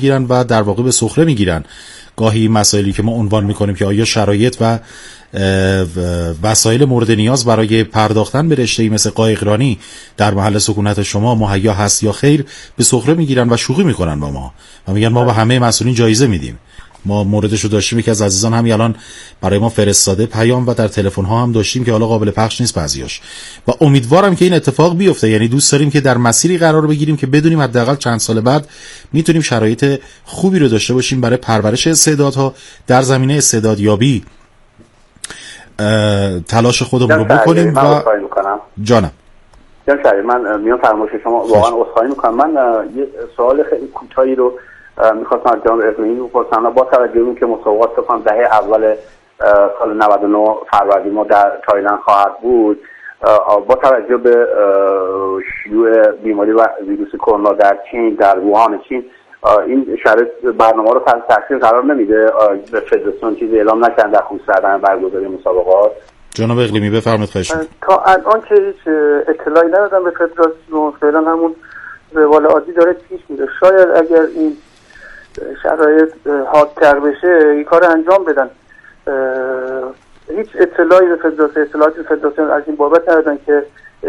میگیرن و در واقع به سخره میگیرن گاهی مسائلی که ما عنوان میکنیم که آیا شرایط و وسایل مورد نیاز برای پرداختن به رشته‌ای مثل قایقرانی در محل سکونت شما مهیا هست یا خیر، به سخره میگیرن و شوخی میکنن با ما و میگن ما به همه مسئولین جایزه میدیم. ما موردش رو داشتیم، یکی از عزیزان همین الان برای ما فرستاده پیام و در تلفن ها هم داشتیم که حالا قابل پخش نیست بعضیاش، و امیدوارم که این اتفاق بیفته. یعنی دوست داریم که در مسیری قرار بگیریم که بدونیم حداقل چند سال بعد میتونیم شرایط خوبی رو داشته باشیم برای پرورش استعدادها در زمینه استعدادیابی، تلاش خودمون رو بکنیم. و جانم من میام فرمایش شما واقعا عذرخواهی میکنم. من یه سوال خیلی کوتاهی رو میخواستم از جناب اقلیمی بپرسم. با توجه به اینکه مسابقات فکر دهه اول سال 99 فروردین ما در تایلند خواهد بود، با توجه به شیوع بیماری و ویروس کرونا در چین، در ووهان چین، این شرایط برنامه رو تحت تاثیر قرار نمیده؟ به فدراسیون چیزی اعلام نکردن در خصوص برگزاری مسابقات؟ جناب اقلیمی بفرمایید. خواهش تا الان که هیچ اطلاعی ندادم به فدراسیون، فعلا همون روال عادی داره پیش میره. شاید اگر این شرایط حادتر بشه این کار انجام بدن. هیچ اطلاعی به فدراسیون از این بابت ندادن که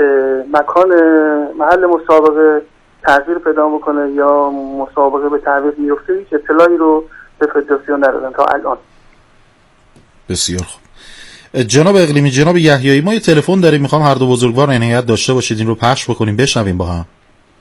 محل مسابقه تغییر پیدا بکنه یا مسابقه به تعویق میفته. هیچ اطلاعی رو به فدراسیون ندادن تا الان. بسیار خوب. جناب اقلیمی، جناب یحیایی، ما یه تلفن داریم، میخوام هر دو بزرگوار عنایت داشته باشید این رو پخش بکنیم بشنویم با هم.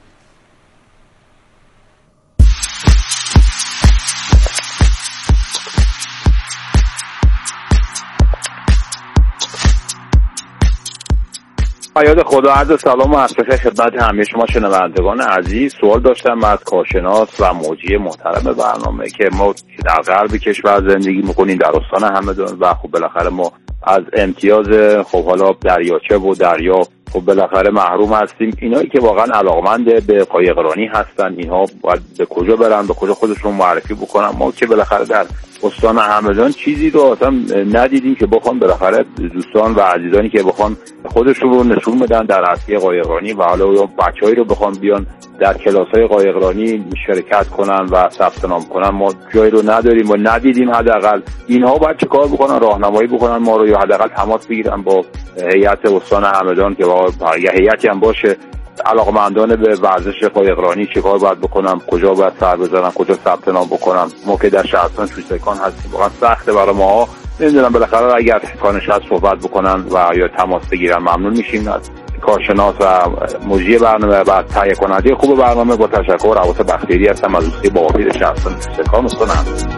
یاد خدا، عرض سلام و عرض خدمت همه شما شنوندگان عزیز. سوال داشتم از کارشناس و مجری محترم برنامه که ما در غرب کشور زندگی میکنیم، در استان همدان، و خب بالاخره ما از امتیاز خب حالا دریاچه و دریا خب بالاخره محروم هستیم. اینایی که واقعا علاقمند به قایقرانی هستن، اینها باید به کجا برن، به کجا خودشون معرفی بکنن؟ ما که بالاخره در استان همدان چیزی رو اصلا ندیدیم که بخوان بالاخره دوستان و عزیزانی که بخوان خودشون رو نشون بدن در عرصه قایقرانی و حالا بچه‌ای رو بخوان بیان در کلاس‌های قایقرانی شرکت کنن و ثبت نام کنن، ما جایی رو نداریم و ندیدیم. حداقل اینها باید چه کار بکنن؟ راهنمایی بکنن ما رو، یا حداقل تماس بگیرن با هیئت استان همدان که یا هیئتی هم باشه علاقمندان به ورزش قایقرانی چه کار باید بکنم، کجا باید سر بزنم، کجا ثبت نام بکنم. ما که در شهرستان چوسکان هستیم، واقعا سخته برای ما. نمیدونم، بالاخره اگر امکانش هست صحبت بکنن و یا تماس بگیرن ممنون میشیم. از کارشناس و مجری برنامه و تهیه کننده خوب برنامه با تشکر. عباس بختیاری هستم از دوستی باقی شهرستان چوسکان استان همدان.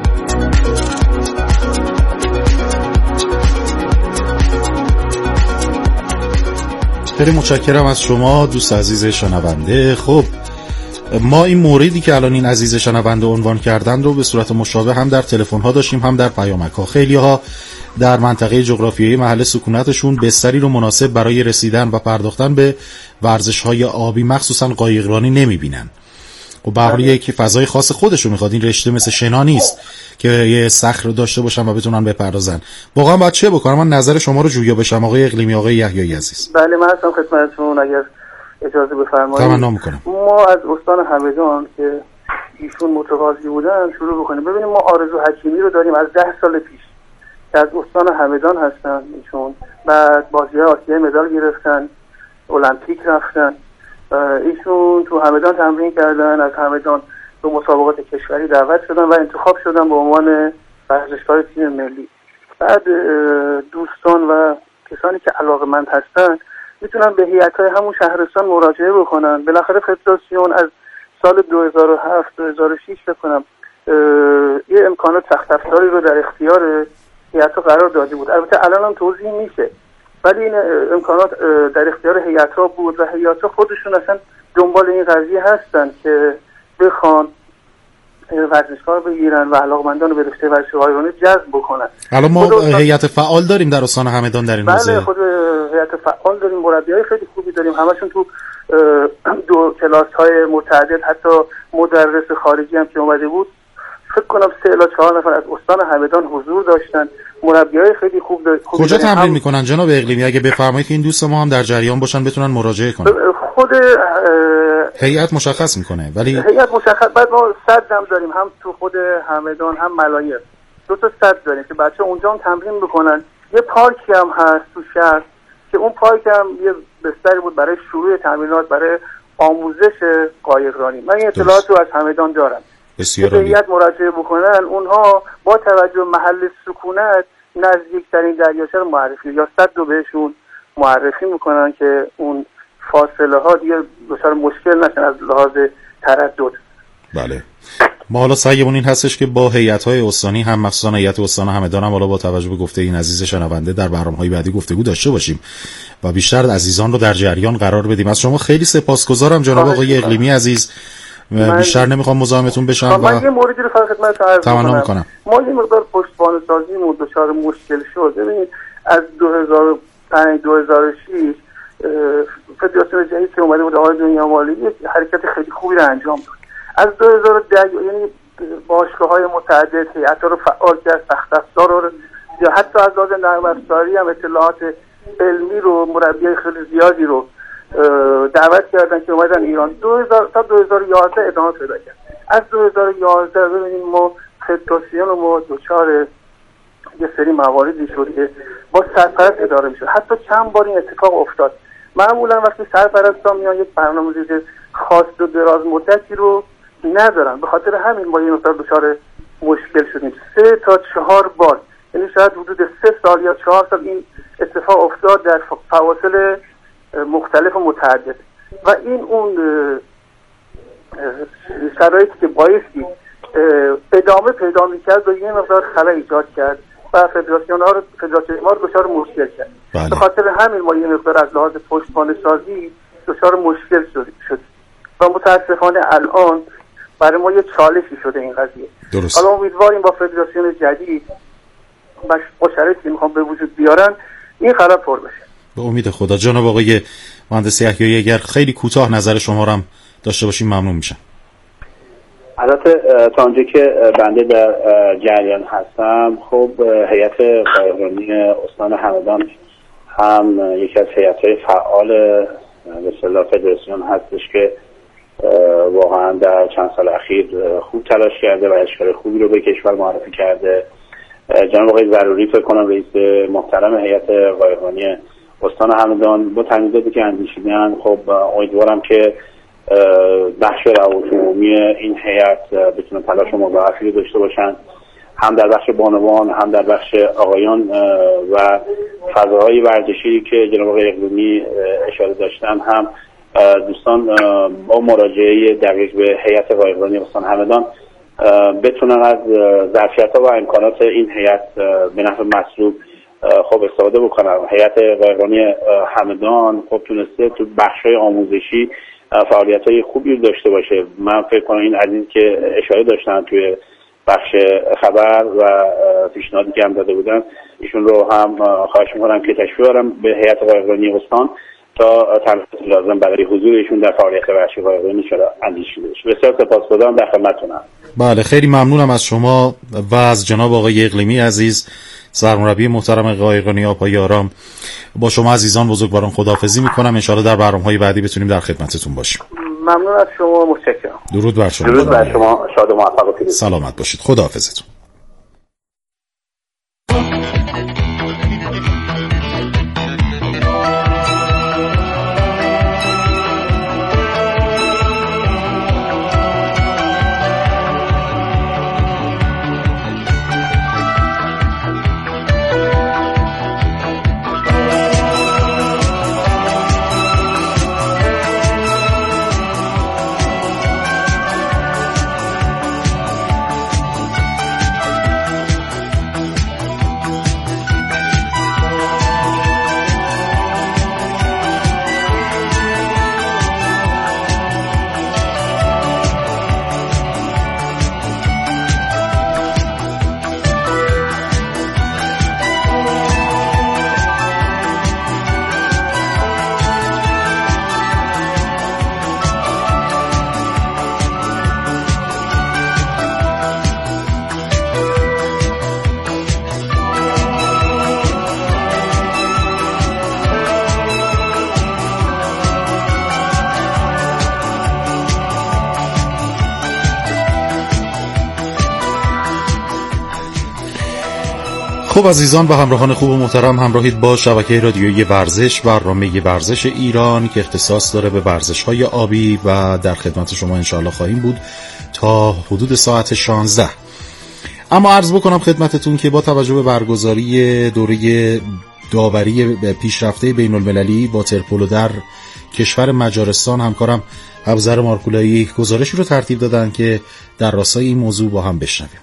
خیلی متشکرم از شما دوست عزیز شنونده. خب ما این موردی که الان این عزیز شنونده عنوان کردن رو به صورت مشابه هم در تلفن ها داشتیم هم در پیامک ها. خیلی ها در منطقه جغرافیایی محل سکونتشون بستری رو مناسب برای رسیدن و پرداختن به ورزش های آبی مخصوصا قایقرانی نمیبینن. و به هر حال یک فضای خاص خودشون میخواد. این رشته مثل شنا نیست که یه صخره داشته باشن و بتونن بپردازن. واقعا باید چه بکنم؟ من نظر شما رو جویا بشم آقای اقلیمی، آقای یحیایی عزیز. بله من هستم خدمتتون، اگر اجازه بفرمایید. تمنا میکنم. ما از استان همدان که ایشون متقاضی بودن شروع بکنیم. ببینیم ما آرزو حکیمی رو داریم از 10 سال پیش که از استان همدان هستن ایشون، بعد بازی‌های آسیایی مدال گرفتن، المپیک رفتن. ایشون تو همدان تمرین کردن، از همدان تو مسابقات کشوری دعوت شدن و انتخاب شدن به عنوان ورزشکار تیم ملی. بعد دوستان و کسانی که علاقه‌مند هستن میتونن به هیئت‌های همون شهرستان مراجعه بکنن. بالاخره فدراسیون از سال 2007 2006 بکنم یه امکانات سخت افزاری رو در اختیار هیئت‌ها قرار داده بود. البته الان هم توضیح میشه، ولی این امکانات در اختیار هیئت‌ها بود و هیئت‌ها خودشون اصلا دنبال این قضیه هستن که بخوان ورزشکار بگیرن و علاقمندان رو به رشته ورزش قایقرانی جذب بکنن. الان ما هیئت فعال داریم در استان همدان در این حوزه. بله خود هیئت فعال داریم، مربیای خیلی خوبی داریم، همشون تو دو کلاس‌های متعدد، حتی مدرس خارجی هم که اومده بود فکر کنم 3 الی 4 نفر از استان همدان حضور داشتن. مربیای خیلی خوب کجا تمرین میکنن جناب اقلیمی؟ اگه بفرمایید که این دوست ما هم در جریان باشن بتونن مراجعه کنن. خود هیئت مشخص میکنه، ولی هیئت مشخص. بعد ما صد هم داریم، هم تو خود همدان هم ملایر 2 تا صد داریم که بچه اونجا هم تمرین میکنن. یه پارکی هم هست تو شهر که اون پارک هم یه بستری بود برای شروع تمرینات، برای آموزش قایقرانی. من این اطلاعات رو از همدان دارم. بسیار عالی. هیئت مراجعه بکنن، اونها با توجه به محل سکونت نزدیکترین دریاچه رو معرفی یا صد رو بهشون معرفی میکنن که اون فاصله ها دیگه دچار مشکل نشن از لحاظ تردد. بله. ما حالا سعیمون این هستش که با هیئت‌های استانی، هم مخصوصا هیئت استان همدان، هم حالا با توجه به گفته این عزیز شنونده در برنامه‌های بعدی گفتگو داشته باشیم و بیشتر عزیزان رو در جریان قرار بدیم. از شما خیلی سپاسگزارم جناب آقای اقلیمی عزیز. بیشتر نمیخوام مزاحمتون بشم و من یه موردی رو فقط خدمت عرض تمنا میکنم. ما یه مقدار پشتوانه سازی دچار مشکل شد. ببینید از 2005 2006 فدراسیون جدید که اومده بود آقای دنیا مالی حرکت خیلی خوبی رو انجام داد. از 2010 یعنی باشگاه‌های متعدد هیئت‌ها رو فعال کرد، سخت افزار رو یا حتی از لحاظ نرم افزاری هم اطلاعات علمی رو مربیای خیلی زیادی رو دعوت کردن که اومدن ایران. 2000 تا 2011 ادامه پیدا کرد. از 2011 ببینیم ما فدراسیون رو ما دچار یه سری مواردی شد که با سرپرست اداره میشه. حتی چند بار این اتفاق افتاد. معمولا وقتی سرپرستا میان یک برنامه‌ریزی خاص و دراز مدتی رو ندارن. به خاطر همین ما این دچار مشکل شدیم. 3 تا 4 بار، یعنی شاید حدود 3 سال یا 4 سال این اتفاق افتاد در فواصل مختلف و متعدد و این اون شرایطی که بایستی ادامه پیدا می‌کرد و یه مقدار خلل ایجاد کرد و فدراسیون ما رو دچار مشکل کرد. به خاطر همین ما یه مقدار از لحاظ پشتوانه سازی دچار مشکل شد و متاسفانه الان برای ما یه چالشی شده این قضیه. درست. حالا امیدواریم با فدراسیون جدید با شرایطی که میخوام به وجود بیارن این خلل پر بشه. به امید خدا. جناب آقای مهندس یحیایی اگر خیلی کوتاه نظر شما رو هم داشته باشیم ممنون میشم. البته تا اونجا که بنده در جریان هستم، خب هیئت قایقرانی استان همدان هم یکی از هیئت‌های فعال به اصطلاح فدراسیون هستش که واقعا در چند سال اخیر خوب تلاش کرده و اشکال خوبی رو به کشور معرفی کرده. جناب آقای ضروری فکر کنم رئیس محترم هیئت قایقرانی استان همدان با تمهیداتی که اندیشیدن، خب امیدوارم که بخش روابط عمومی این هیئت بتونه تلاش مضاعفی رو داشته باشن، هم در بخش بانوان هم در بخش آقایان و فضاهای ورزشی که جناب آقای اقلیمی اشاره داشتن هم دوستان با مراجعه دقیق به هیئت قایقرانی استان همدان بتونن از ظرفیت‌ها و امکانات این هیئت به نفع مطلوب خب استفاده بکنن. هیئت قایقرانی همدان خب تونسته تو بخش‌های آموزشی فعالیت‌های خوبی داشته باشه. من فکر کنم این عزیز که اشاره داشتن توی بخش خبر و پیشنهادی که هم داده بودن، ایشون رو هم خواهش می‌کنم که تشریف بیارم به هیئت قایقرانی استان تا تنظیمات لازم برای حضور ایشون در فعالیت ورزشی قایقرانی شده اندیشیده بشه. بسیار سپاسگزارم، در خدمتتونم. بله، خیلی ممنونم از شما و از جناب آقای اقلیمی عزیز، سرمربی محترم قایقرانی آبهای آرام. با شما عزیزان بزرگواران خداحافظی میکنم. ان شاءالله در برنامه‌های بعدی بتونیم در خدمتتون باشیم. ممنون از شما، متشکرم. درود بر شما. درود بر شما، شاد و موفق باشید. سلامت باشید. خداحافظتون. خب عزیزان و همراهان خوب و محترم، همراهید با شبکه رادیویی ورزش، برنامه ورزش ایران که اختصاص داره به ورزش‌های آبی و در خدمت شما انشاءالله خواهیم بود تا حدود ساعت 16. اما عرض بکنم خدمتتون که با توجه به برگزاری دوره داوری پیشرفته بین‌المللی واترپولو در کشور مجارستان، همکارم ابوذر مارکولایی گزارشی رو ترتیب دادن که در راستای این موضوع با هم بشنویم.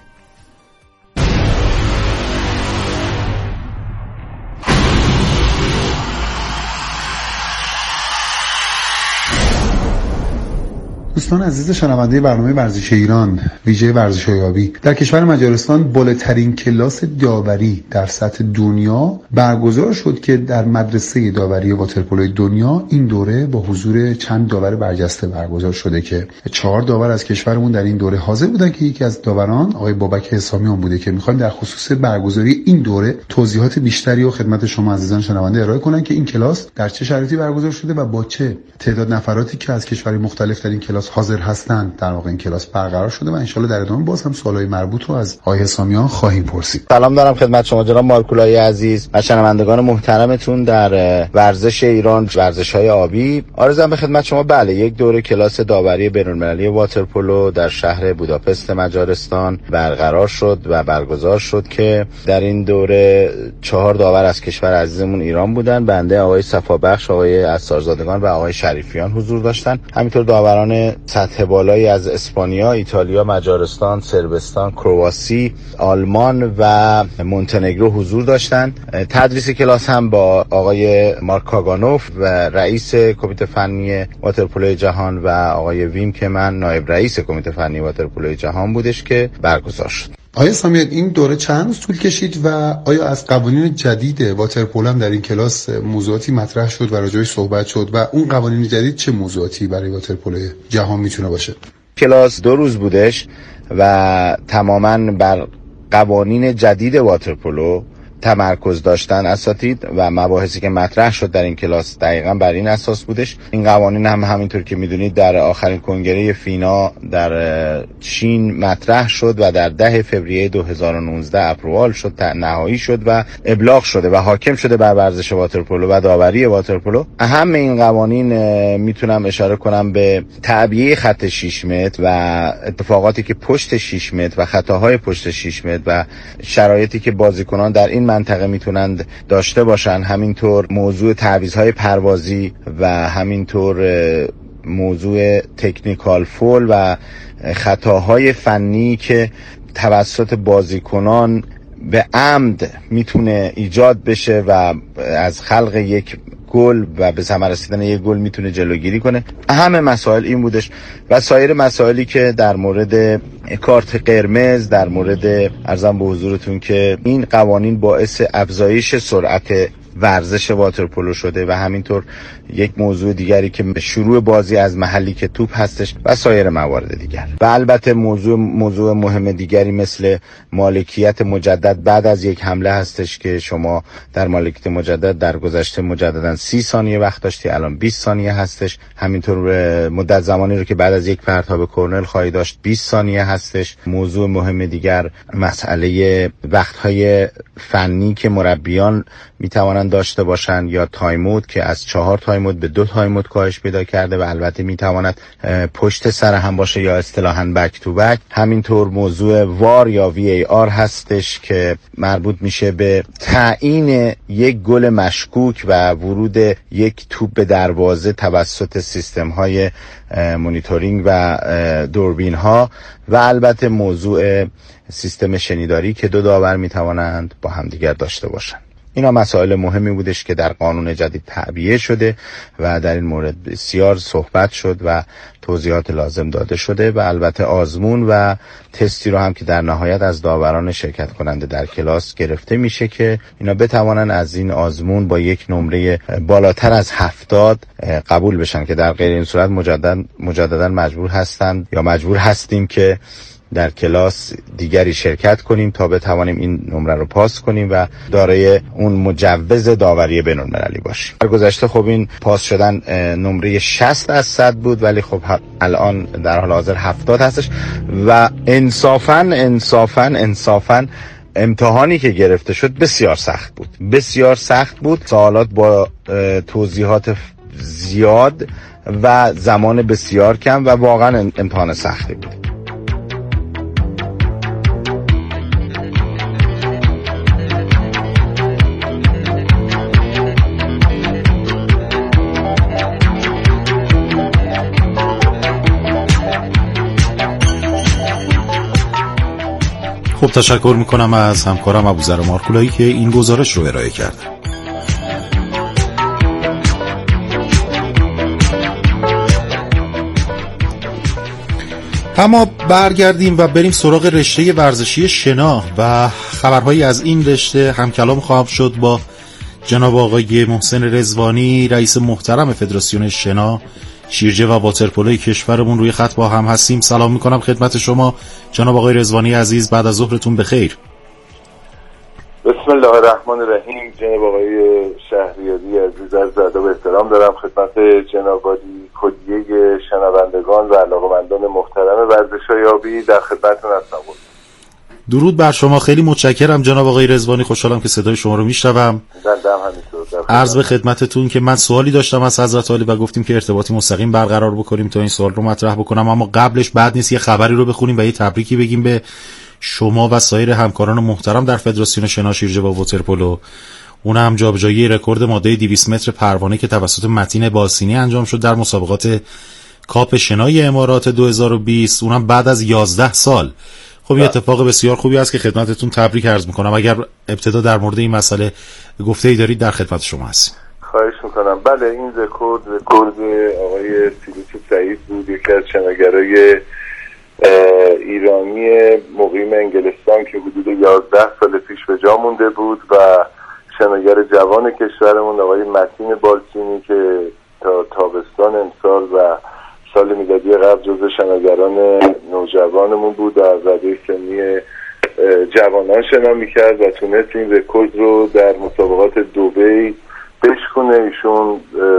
دوستان عزیز شنونده برنامه ورزش ایران ویژه ورزش‌های آبی، در کشور مجارستان بالاترین کلاس داوری در سطح دنیا برگزار شد که در مدرسه داوری واترپولو دنیا این دوره با حضور چند داور برجسته برگزار شده که 4 داور از کشورمون در این دوره حاضر بودن که یکی از داوران آقای بابک حسامیان بوده که می‌خوایم در خصوص برگزاری این دوره توضیحات بیشتری رو خدمت شما عزیزان شنونده ارائه کنن که این کلاس در چه شرایطی برگزار شده و با چه تعداد نفراتی که از کشورهای مختلف در این کلاس حاضر هستند در واقع این کلاس برقرار شده و ان شاءالله در ادامه باز هم سوالای مربوط رو از آقای حسامیان خواهیم پرسید. سلام دارم خدمت شما جناب مارکولایی عزیز و شنوندگان محترمتون در ورزش ایران، ورزش‌های آبی. عرضم به خدمت شما بله، یک دوره کلاس داوری بین‌المللی واترپولو در شهر بوداپست مجارستان برقرار شد و برگزار شد که در این دوره 4 داور از کشور عزیزمون ایران بودن. بنده آقای صفابخش، آقای عصارزادگان و آقای شریفیان حضور داشتن. همینطور داوران سطح بالایی از اسپانیا، ایتالیا، مجارستان، صربستان، کرواسی، آلمان و مونتنگرو حضور داشتند. تدریس کلاس هم با آقای مارک کاگانوف و رئیس کمیته فنی واترپولو جهان و آقای ویم که من نایب رئیس کمیته فنی واترپولو جهان بودش که برگزار شد. آیا سامیت این دوره چند روز طول کشید و آیا از قوانین جدید واترپولو هم در این کلاس موضوعاتی مطرح شد و راجعش صحبت شد و اون قوانین جدید چه موضوعاتی برای واترپولو جهان میتونه باشه؟ کلاس 2 روز بودش و تماماً بر قوانین جدید واترپولو تمرکز داشتن اساتید و مباحثی که مطرح شد در این کلاس دقیقاً بر این اساس بودش. این قوانین هم همینطور که میدونید در آخرین کنگره فینا در چین مطرح شد و در 10 فوریه 2019 اپروال شد، نهایی شد و ابلاغ شده و حاکم شده بر ورزش واترپولو و داوری واترپولو. اهم این قوانین میتونم اشاره کنم به تعبیه خط 6 متر و اتفاقاتی که پشت 6 متر و خطاهای پشت 6 متر و شرایطی که بازیکنان در این منطقه میتونند داشته باشن، همینطور موضوع تعویض‌های پروازی و همینطور موضوع تکنیکال فول و خطاهای فنی که توسط بازیکنان به عمد میتونه ایجاد بشه و از خلق یک گل و به ثمر رسیدن یک گل میتونه جلوگیری کنه. اهم مسائل این بودش و سایر مسائلی که در مورد کارت قرمز، در مورد عرضم به حضورتون که این قوانین باعث افزایش سرعت ورزش واترپولو شده و همینطور یک موضوع دیگری که شروع بازی از محلی که توپ هستش و سایر موارد دیگر. و البته موضوع مهم دیگری مثل مالکیت مجدد بعد از یک حمله هستش که شما در مالکیت مجدد در گذشته مجددا 30 ثانیه وقت داشتی، الان 20 ثانیه هستش. همینطور مدت زمانی رو که بعد از یک پرتاب کرنل خواهی داشت 20 ثانیه هستش. موضوع مهم دیگر مسئله وقت‌های فنی که مربیان میتوانند داشته باشند یا تایمود که از 4 تایمود به 2 تایمود کاهش پیدا کرده و البته میتواند پشت سر هم باشه یا اصطلاحاً بک تو بک. همینطور موضوع وار یا وی ای آر هستش که مربوط میشه به تعیین یک گل مشکوک و ورود یک توپ به دروازه توسط سیستم های مونیتورینگ و دوربین ها و البته موضوع سیستم شنیداری که 2 داور میتوانند با همدیگر داشته باشند. اینا مسائل مهمی بودش که در قانون جدید تعبیه شده و در این مورد بسیار صحبت شد و توضیحات لازم داده شده و البته آزمون و تستی رو هم که در نهایت از داوران شرکت کننده در کلاس گرفته میشه که اینا بتوانن از این آزمون با یک نمره بالاتر از 70 قبول بشن که در غیر این صورت مجددا مجبور هستیم که در کلاس دیگری شرکت کنیم تا بتوانیم این نمره رو پاس کنیم و دارای اون مجوز داوری بین‌المللی باشیم. در گذشته خب این پاس شدن نمره 60 از 100 بود ولی خب الان در حال حاضر 70 هستش و انصافاً امتحانی که گرفته شد بسیار سخت بود، سوالات با توضیحات زیاد و زمان بسیار کم و واقعا امتحان سختی بود. خب تشکر میکنم از همکارم ابوذر مارکولایی که این گزارش رو ارائه کرد. اما برگردیم و بریم سراغ رشته ورزشی شنا و خبرهایی از این رشته. هم کلام خواهم شد با جناب آقای محسن رضوانی، رئیس محترم فدراسیون شنا، شیرجه و واترپولوی کشورمون. روی خط با هم هستیم. سلام میکنم خدمت شما جناب آقای رضوانی عزیز، بعد از ظهرتون بخیر. بسم الله الرحمن الرحیم. جناب آقای شهریاری عزیز، عرض ادب و احترام دارم خدمت جناب عالی کلیه شنوندگان و علاقه‌مندان محترم ورزش‌های آبی. در خدمتتون هستم. درود بر شما، خیلی متشکرم جناب آقای رضوانی، خوشحالم که صدای شما رو میشنوم. عرض به خدمتتون که من سوالی داشتم از حضرت عالی و گفتیم که ارتباطی مستقیم برقرار بکنیم تا این سوال رو مطرح بکنم، اما قبلش بعد نیست یه خبری رو بخونیم و یه تبریکی بگیم به شما و سایر همکاران محترم در فدراسیون شنا، شیرجه و واترپولو. اون هم جابجایی رکورد ماده 200 متر پروانه که توسط متین باسینی انجام شد در مسابقات کاپ شنای امارات 2020، اونم بعد از 11 سال. خب این اتفاق بسیار خوبی است که خدمتتون تبریک عرض میکنم. اگر ابتدا در مورد این مسئله گفته‌ای دارید در خدمت شما هستیم. خواهش میکنم. بله، این رکورد آقای سیروچ سعید بود، یکی از شناگرای ایرانی مقیم انگلستان که حدود 11 سال پیش به جا مونده بود و شناگر جوان کشورمون آقای متین بالچینی که تا تابستان امسال و سال میلادی قبل جزو شناگران نوجوانمون بود، در رده سنی جوانان شنا میکرد و تونست این رکورد رو در مسابقات دبی بشکنه. ایشون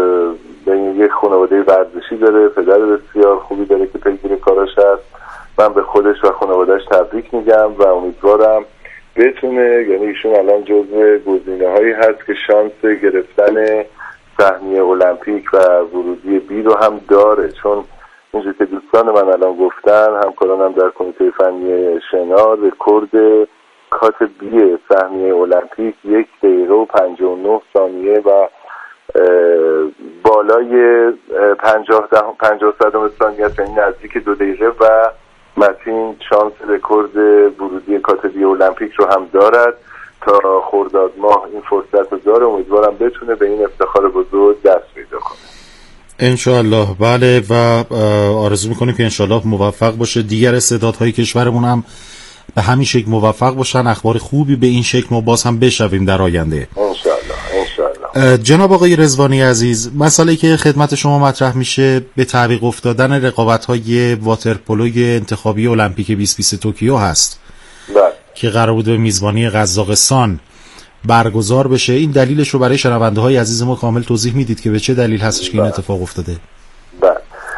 یک خانواده ورزشی داره، پدر بسیار خوبی داره که پیگیر کاراش هست. من به خودش و خانوادهش تبریک میگم و امیدوارم بتونه، یعنی ایشون الان جزو گزینه‌هایی هست که شانس گرفتن سهمیه المپیک و ورودی بی رو هم داره، چون اینجور که دوستان من الان گفتن، همکارانم در کمیته فنی شنا، رکورد کات بی سهمیه المپیک 1 دقیقه و 59 ثانیه و بالای 50 صدم ثانیه، یعنی نزدیک 2 دقیقه و متین شانس رکورد ورودی کات بی المپیک رو هم دارد. تا خرداد ماه این فرصت رو داره. امیدوارم بتونه به این افتخار بزرگ دست پیدا کنه انشاءالله. بله، و آرزو میکنیم که انشاءالله موفق باشه. دیگر استعدادهای کشورمون هم به همین شکل موفق باشن. اخبار خوبی به این شکل ما باز هم بشویم در آینده انشاءالله. جناب آقای رضوانی عزیز، مسئله که خدمت شما مطرح میشه به تعویق افتادن رقابت‌های واترپولوی انتخابی المپیک 2020 توکیو هست. بله. که قرار بود به میزبانی قزاقستان برگزار بشه. این دلیلش رو برای شنونده‌های عزیز ما کامل توضیح میدید که به چه دلیل هستش که این اتفاق افتاده؟ بله.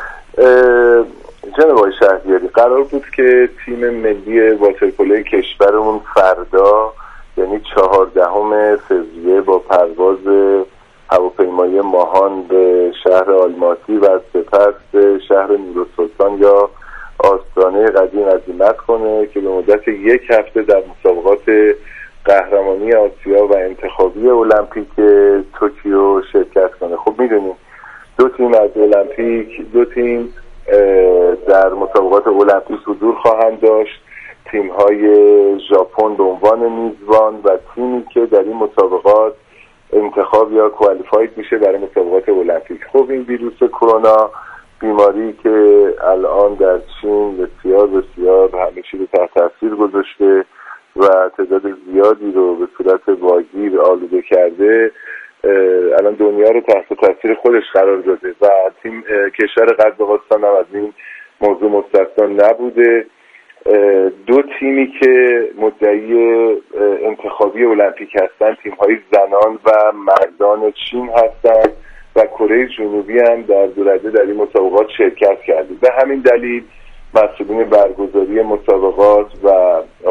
جناب آقای شهریاری، قرار بود که تیم ملی واترپولوی کشورمون فردا، یعنی 14 فوریه، با پرواز هواپیمایی ماهان به شهر آلماتی و سپس به شهر نورالسلطان یا آستانه قدیم عزیمت کنه که به مدت 1 هفته در مسابقات قهرمانی آسیا و انتخابی المپیک توکیو شرکت کنه. خب میدونیم 2 تیم از المپیک، 2 تیم در مسابقات المپیک حضور خواهند داشت. تیم‌های ژاپن به عنوان میزبان و تیمی که در این مسابقات انتخاب یا کوالیفاید میشه برای مسابقات المپیک. خب این ویروس کرونا، بیماری که الان در چین بسیار همه چیز رو تحت تاثیر گذاشته و تعداد زیادی رو به صورت واگیر آلوده کرده، الان دنیا رو تحت تاثیر خودش قرار داده و تیم کشور قزاقستان هم از این موضوع مستثنا نبوده. 2 تیمی که مدعی انتخابی المپیک هستن، تیم‌های زنان و مردان چین هستند و کره جنوبی هم در 2 رده در این مسابقات شرکت کرده. به همین دلیل مسئولین برگزاری مسابقات و آقای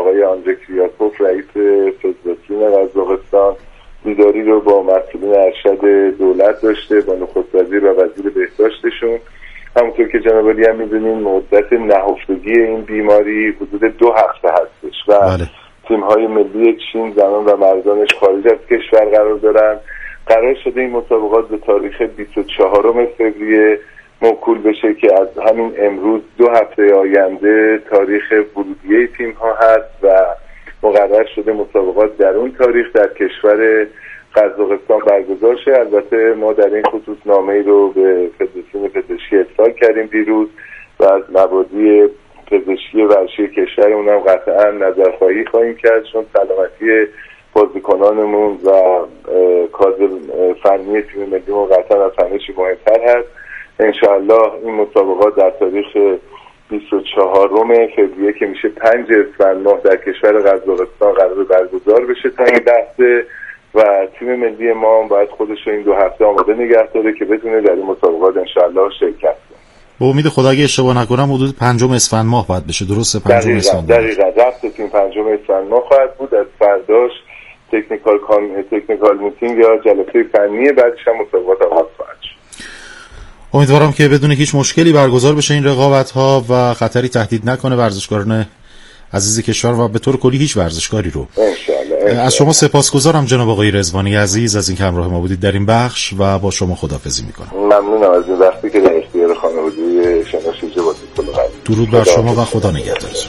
آندره کریاکوف رئیس فدراسیون قزاقستان دیداری رو با مسئولین ارشد دولت داشته، با نخست وزیر و وزیر بهداشتشون. همونطور که جناب عالی هم می‌دونین مدت نهفتگی این بیماری حدود 2 هفته هستش و تیم‌های ملی چین زنان و مردانش خارج از کشور قرار دارن. قرار شده این مسابقات به تاریخ 24 فوریه موکول بشه که از همین امروز 2 هفته آینده تاریخ ورودیه تیم‌ها هست و مقرر شده مسابقات در اون تاریخ در کشور قزاقستان برگزار شه. البته ما در این خصوص نامه‌ای رو به فدراسیون پزشکی ارسال کردیم دیروز و از مبادی پزشکی ورزشی کشورمون هم قطعا نظرخواهی خواهیم کرد، چون سلامتی بازیکنانمون و کادر فنی تیم ملیمون قطعا از همه چی مهمتر هست. انشاءالله این مسابقات در تاریخ 24 فوریه که میشه 5 اسفند ماه در کشور قزاقستان قرار برگزار بشه تا این لحظه و تیم ملی ما هم باید خودش رو این 2 هفته آماده نگه داره که بتونه در این مسابقات انشاءالله شرکت کنه. به امید خدا اگه اشتباه نکنم حدود 5 اسفند ماه باید بشه، درسته؟ 5 اسفند. دقیقاً رفت تیم 5 اسفند ماه خواهد بود. از فرداش تکنیکال میتینگ یا جلسه فنی، بعدش هم مسابقات آغاز خواهد شد. امیدوارم که بدون هیچ مشکلی برگزار بشه این رقابت‌ها و خطری تهدید نکنه ورزشکاران عزیز کشور و به طور کلی هیچ ورزشکاری رو. انشالله. از شما سپاسگزارم جناب آقای رضوانی عزیز از اینکه همراه ما بودید در این بخش و با شما خداحافظی میکنم. ممنونم از این وقتی که در اختیار خانواده شما شیجه بازی کنید. درود بر شما و خدا نگهدارتون.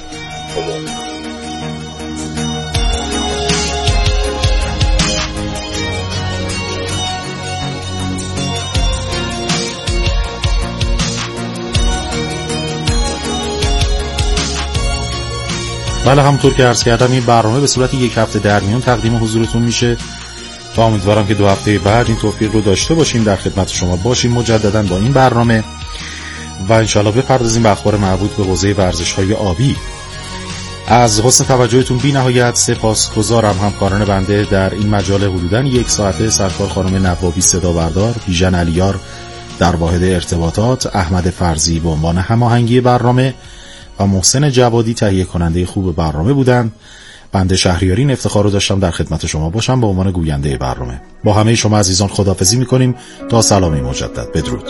بله، همونطور که عرض کردم این برنامه به صورت 1 هفته در میان تقدیم حضورتون میشه و امیدوارم که 2 هفته بعد این توفیق رو داشته باشیم در خدمت شما باشیم مجددا با این برنامه و انشالله بپردازیم به اخبار مربوط به حوزه ورزش‌های آبی. از حسن توجهتون بی نهایت سپاسگزارم. همکاران بنده در این مجال حدوداً 1 ساعته سرکار خانم نوابی صدا بردار، بیژن علیار در واحد ارتباطات، احمد فرزی به عنوان هماهنگی برنامه و محسن جوادی تهیه کننده خوب برنامه بودند. بنده شهریارین افتخار رو داشتم در خدمت شما باشم به عنوان گوینده برنامه. با همه شما عزیزان خداحافظی می‌کنیم تا سلامی مجدد. بدرود.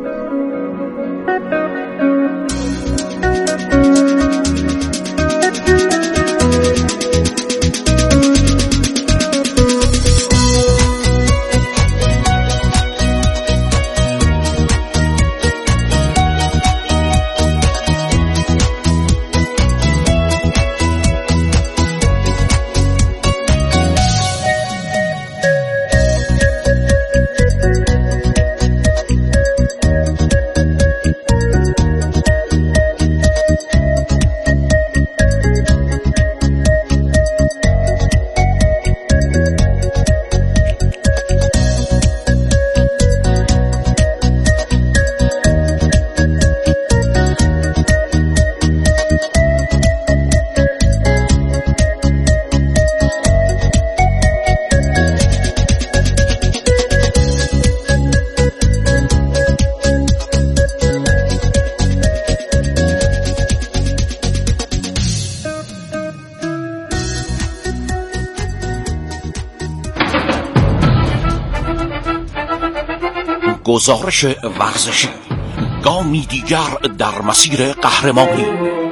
گزارش ورزشی، گامی دیگر در مسیر قهرمانی.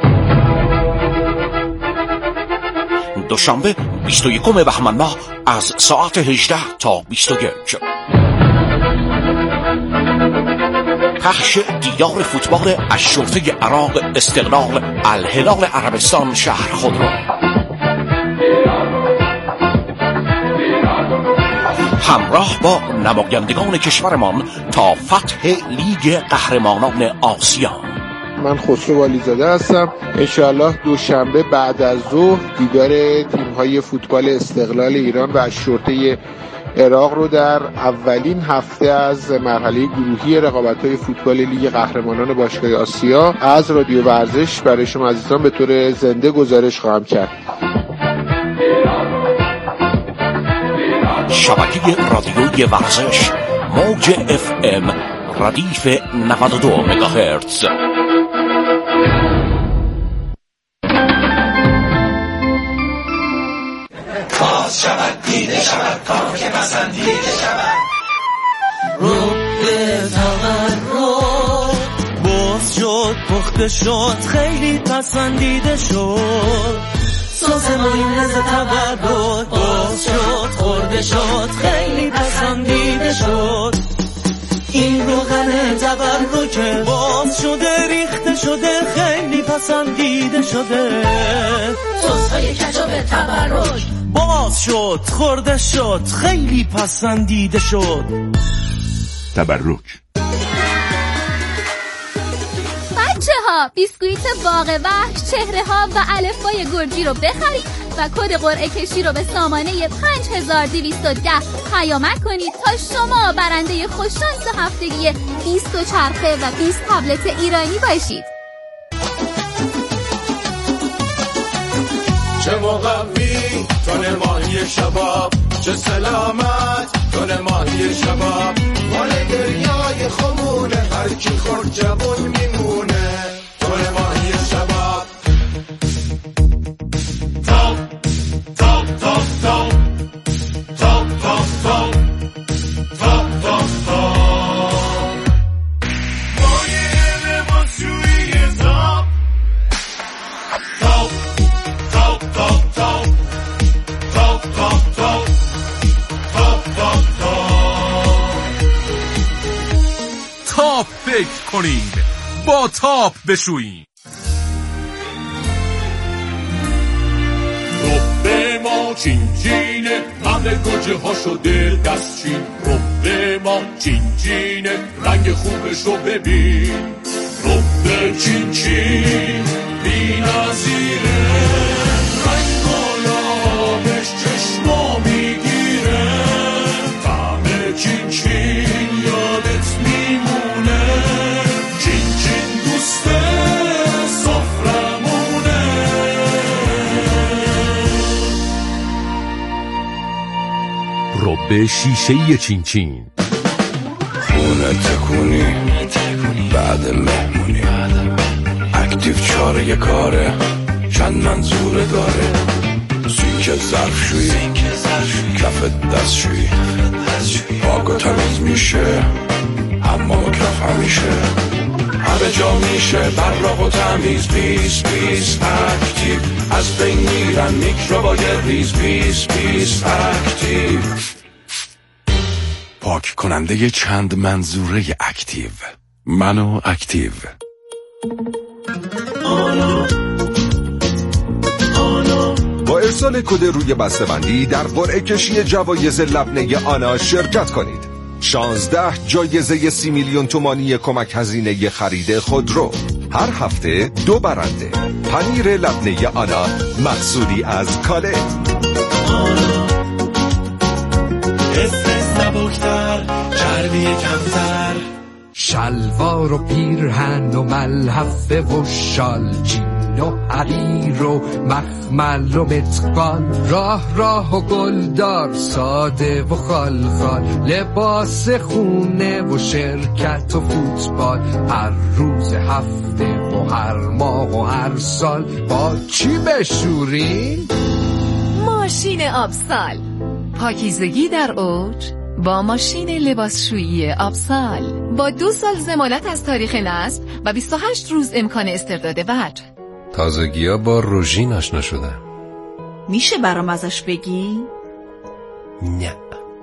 دوشنبه 21 بهمن ماه از ساعت 18 تا 21 پخش دیدار فوتبال الشرطه عراق استقلال الهلال عربستان شهر خودرو. همراه با نمایندگان کشورمان تا فتح لیگ قهرمانان آسیا. من خسرو والیزاده هستم. انشاءالله دوشنبه بعد از ظهر دیدار تیم‌های فوتبال استقلال ایران و الشرطه عراق رو در اولین هفته از مرحله گروهی رقابت‌های فوتبال لیگ قهرمانان باشگاه آسیا از رادیو ورزش برای شما عزیزان به طور زنده گزارش خواهم کرد. شبکه رادیوی ورزش موج FM ردیف 92 مگاهرتز. باز شود دیده شود کار که پسندیده شود. رب تورق باز شد پخته شد خیلی پسندیده شد. سس مایونز تورق باز شد خورده شد خیلی پسندیده شد. این روغن تورق باز شده ریخته شده خیلی پسندیده شده. سس‌های کچاپ تورق باز شد خورده شد خیلی پسندیده شد. تبرک. بچه‌ها بیسکویت باغ وحش چهره ها و الفبای گرجی رو بخرید و کد قرعه کشی رو به سامانه 5210 پیامک کنید تا شما برنده خوششانس هفتگی 20 دوچرخه و 20 تبلت ایرانی باشید. چه مقوی تن ماهی شباب، چه سلامت تن ماهی شباب. مال دریای خمونه هر کی خورد جوون میمونه. تن ماهی شباب. تاپ تاپ تاپ تاپ تاپ تاپ تاپ تاپ تاپ تاپ. مایه لباسشویی تاپ تاپ تاپ تاپ تاپ تاپ تاپ تاپ تاپ تاپ تاپ فکر کنید با تاپ بشویید. رب ما چین چینه همه گوجه ها شده دستچین. رب ما چین چینه رنگ خوبش رو ببین. رب چین چین بی نظیره رنگ و لابش چشما میگیره. طعم چین چین یادت میمونه. چین چین دوست سفرمونه. رب شیشه‌ای چین چین. خونه تکونی بعد مهمونی. اکتیو چاره کاره چند منظوره داره. سینک ظرفشویی کف دستشویی. پاک و تمیز میشه حمام و کف همیشه. همه جا میشه براق و تمیز. بیس بیس اکتیو از بین میرن میکروبای ریز. بیس بیس اکتیو پاک کننده چند منظوره اکتیو. منو اکتیو. با ارسال کد روی بسته‌بندی در قرعه کشی جوایز لبنه آنا شرکت کنید. 16 جایزه 30 میلیون تومانی کمک هزینه خرید خودرو. هر هفته 2 برنده. پنیر لبنه آنا محصولی از کاله. استرس نبکتر چربی کمتر. شلوار و پیرهن و ملحفه و شال. جین و حریر و مخمل و متقال. راه راه و گلدار ساده و خال خال. لباس خونه و شرکت و فوتبال. هر روز هفته و هر ماه و هر سال. با چی بشورین؟ ماشین آبسال. پاکیزگی در اوج با ماشین لباسشویی آبسال با 2 سال ضمانت از تاریخ نصب و 28 روز امکان استرداد وجه. تازگی‌ها با روژین آشنا شدم. میشه برام ازش بگی؟ نه.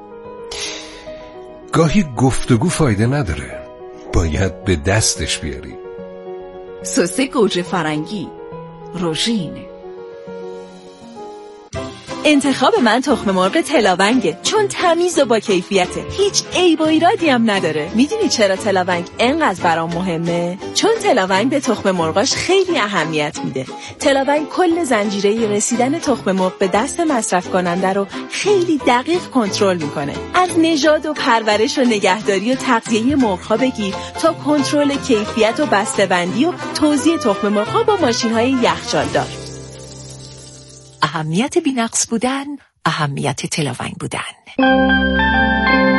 گاهی گفتگو فایده نداره. باید به دستش بیاری. سس گوجه فرنگی روژین. انتخاب من تخم مرغ تلاونگه چون تمیز و با کیفیته. هیچ عیب و ایرادی هم نداره. میدونی چرا تلاونگ انقدر برام مهمه؟ چون تلاونگ به تخم مرغاش خیلی اهمیت میده. تلاونگ کل زنجیره رسیدن تخم مرغ به دست مصرف کننده رو خیلی دقیق کنترل میکنه. از نژاد و پرورش و نگهداری و تغذیه مرغ‌ها بگیر تا کنترل کیفیت و بسته‌بندی و توزیع تخم مرغ‌ها با ماشین‌های یخچالدار. اهمیت بی‌نقص بودن، اهمیت تلاونگ بودن.